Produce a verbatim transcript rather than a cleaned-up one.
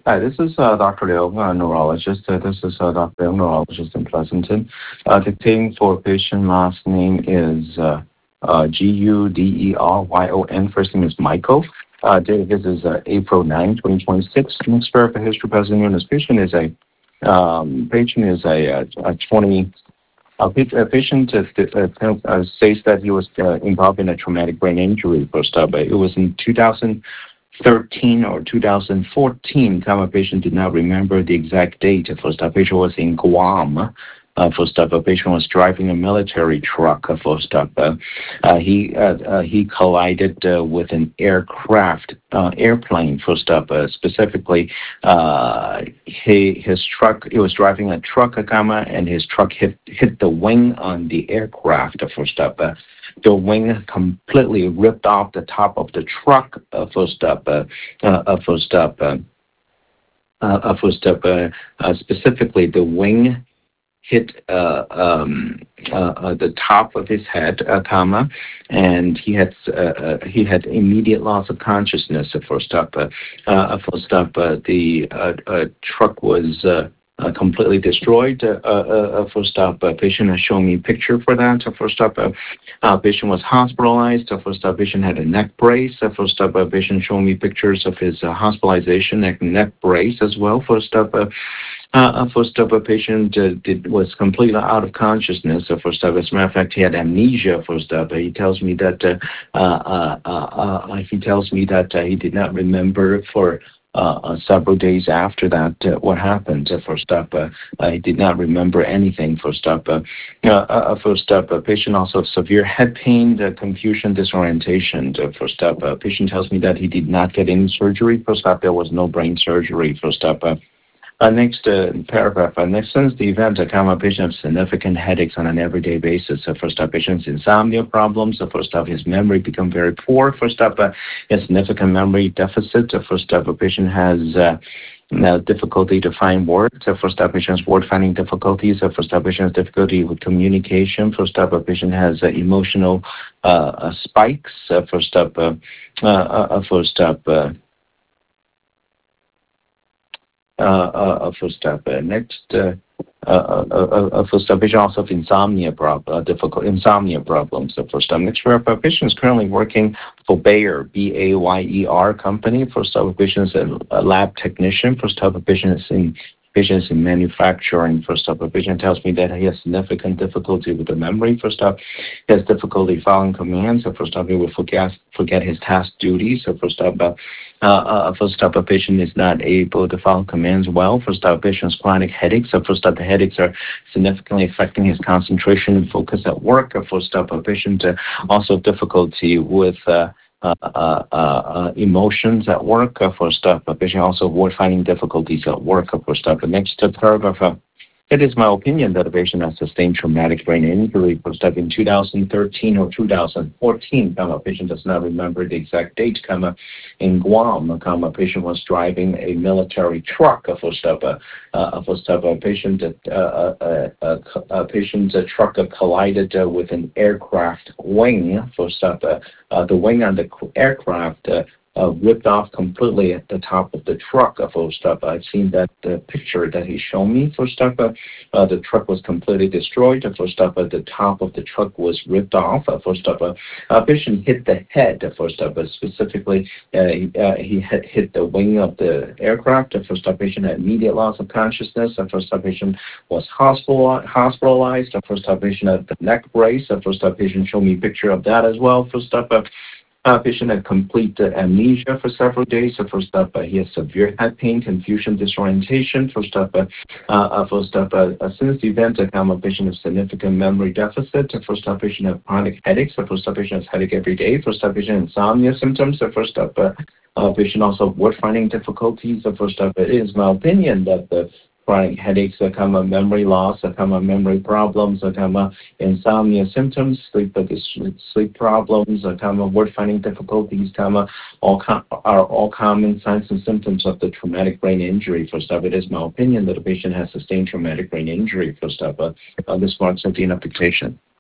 Hi, this is uh, doctor Liu, uh, neurologist. Uh, this is uh, doctor Liu, neurologist in Pleasanton. Uh, dictating for patient last name is uh, uh, G U D E R Y O N. First name is Michael. Uh, date of visit is uh, April ninth, twenty twenty-six. Next for history present. This patient is a um, patient is a, a, a twenty. A patient uh, uh, uh, says that he was uh, involved in a traumatic brain injury first up. It was in two thousand thirteen or two thousand fourteen. Comma patient did not remember the exact date. First up, patient was in Guam. Uh, first up, a patient was driving a military truck. Uh, first up, uh, uh, he uh, uh, he collided uh, with an aircraft uh, airplane. First up, uh, specifically, uh, he his truck. He was driving a truck, uh, comma, and his truck hit hit the wing on the aircraft. Uh, first up. Uh, the wing completely ripped off the top of the truck. Uh, first up, uh, uh, uh, first up, uh, uh, first up. Uh, uh, specifically, the wing hit uh, um, uh, uh, the top of his head, uh, comma, and he had uh, uh, he had immediate loss of consciousness. Uh, first up, uh, uh, first up, uh, the uh, uh, truck was. Uh, Uh, completely destroyed. Uh, uh, uh, first up, uh, patient has shown me a picture for that. Uh, first up, uh, uh, patient was hospitalized. Uh, first up, patient had a neck brace. Uh, first up, uh, patient showed me pictures of his uh, hospitalization and neck brace as well. First up, uh, uh, first up, a patient uh, did, was completely out of consciousness. Uh, first up, as a matter of fact, he had amnesia. First up, uh, he tells me that uh, uh, uh, uh, uh, he tells me that uh, he did not remember for. Uh, uh, several days after that, uh, what happened? Uh, first up, uh, I did not remember anything. First up, uh, uh, uh, first up, a patient also severe head pain, uh, confusion, disorientation. Uh, first up, a patient tells me that he did not get any surgery. First up, there was no brain surgery. First up, uh, uh, next uh, paragraph. Uh, next, since the event, a common patient has significant headaches on an everyday basis. Uh, first up, patient's insomnia problems. Uh, first up, his memory become very poor. First up, uh, he has significant memory deficit. Uh, first up, a patient has uh, now difficulty to find words. Uh, first up, patient has word finding difficulties. Uh, first up, patient has difficulty with communication. First up, a patient has uh, emotional uh, uh, spikes. Uh, first up, uh, uh, uh, first up. Uh, Uh, uh, first up. Uh, next, uh, uh, uh, uh, first up, patient also have insomnia prob- uh, difficult insomnia problems. So first up, next up, patient is currently working for Bayer, B A Y E R company. First up, patient is a, a lab technician. First up, patient is in Patient is in manufacturing. First up, a patient tells me that he has significant difficulty with the memory. First up, he has difficulty following commands. So first up, he will forget forget his task duties. So first up, uh, uh, uh, first up, a patient is not able to follow commands well. First up, a patient has chronic headaches. So first up, the headaches are significantly affecting his concentration and focus at work. Uh, first up, a patient uh, also difficulty with uh, uh, uh, uh, emotions at work. Uh, first up, a patient also word finding difficulties at work. Uh, first up, the next uh, paragraph. Uh, It is my opinion that a patient has sustained traumatic brain injury. First up, in two thousand thirteen or two thousand fourteen, comma, patient does not remember the exact date, comma, in Guam, comma, patient was driving a military truck. Uh, first up, uh, uh, first up, a patient, uh, uh, uh, uh, a patient's uh, truck uh, collided uh, with an aircraft wing. First up, uh, uh, the wing on the aircraft uh, Uh, ripped off completely at the top of the truck. Uh, first up, I've seen that uh, picture that he showed me. First up, uh, uh, the truck was completely destroyed. Uh, first up, uh, the top of the truck was ripped off. Uh, first up, uh, a patient hit the head. Uh, first up, uh, specifically, uh, he, uh, he had hit the wing of the aircraft. Uh, first up, patient had immediate loss of consciousness. Uh, first up, patient was hospital hospitalized. Uh, first up, patient had the neck brace. Uh, first up, patient showed me a picture of that as well. First up, uh, Uh, patient had complete uh, amnesia for several days. So first up, uh, he has severe head pain, confusion, disorientation. First up, uh, uh, uh, first up, uh, uh, since the event, a common patient has significant memory deficit. Uh, first up, patient has chronic headaches. So first up, patient has headache every day. First up, patient insomnia symptoms. So first up, uh, uh, patient also word finding difficulties. So first up, it is my opinion that the chronic headaches, uh, comma, memory loss, uh, comma, memory problems, uh, comma, insomnia symptoms, sleep uh, sleep problems, uh, comma, word finding difficulties, comma, all com- are all common signs and symptoms of the traumatic brain injury. First up, it is my opinion that a patient has sustained traumatic brain injury. First up, uh, uh, this marks the application.